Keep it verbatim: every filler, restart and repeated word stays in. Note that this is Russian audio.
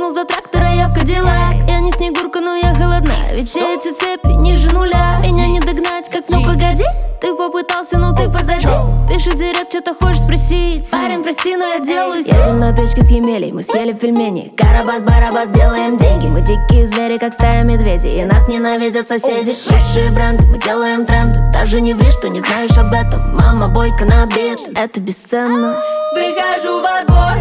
свернул за трактор, а я в Кадиллак. Я не Снегурка, но я голодна, ведь все эти цепи ниже нуля. Меня не догнать, как ну погоди. Ты попытался, но ты позади. Пиши директ, что-то хочешь спросить. Парень, прости, но я делаю стиль. Едем на печке с Емелей, мы съели пельмени. Карабас-барабас, делаем деньги. Мы дикие звери, как стая медведей, и нас ненавидят соседи. Высшие бренды, мы делаем тренды. Даже не ври, что не знаешь об этом. Мама бойко на бит, это бесценно. Выхожу во двор,